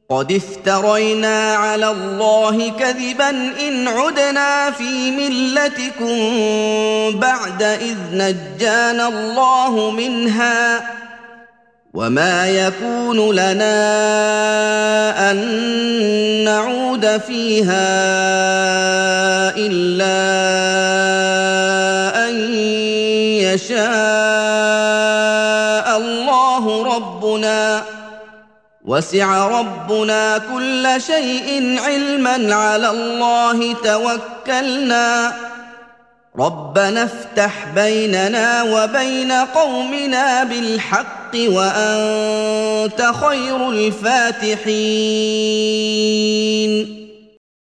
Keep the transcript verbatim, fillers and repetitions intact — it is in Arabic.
قد افترينا على الله كذبا إن عدنا في ملتكم بعد إذ نجانا الله منها وما يكون لنا أن نعود فيها إلا أن يشاء الله ربنا وسع ربنا كل شيء علما على الله توكلنا ربنا افتح بيننا وبين قومنا بالحق وأنت خير الفاتحين